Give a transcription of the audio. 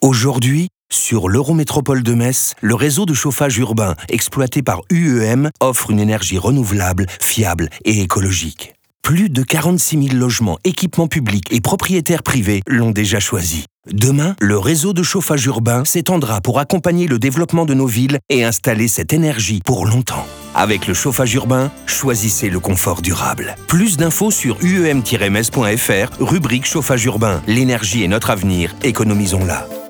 Aujourd'hui, sur l'Eurométropole de Metz, le réseau de chauffage urbain exploité par UEM offre une énergie renouvelable, fiable et écologique. Plus de 46 000 logements, équipements publics et propriétaires privés l'ont déjà choisi. Demain, le réseau de chauffage urbain s'étendra pour accompagner le développement de nos villes et installer cette énergie pour longtemps. Avec le chauffage urbain, choisissez le confort durable. Plus d'infos sur uem-metz.fr, rubrique chauffage urbain. L'énergie est notre avenir, économisons-la.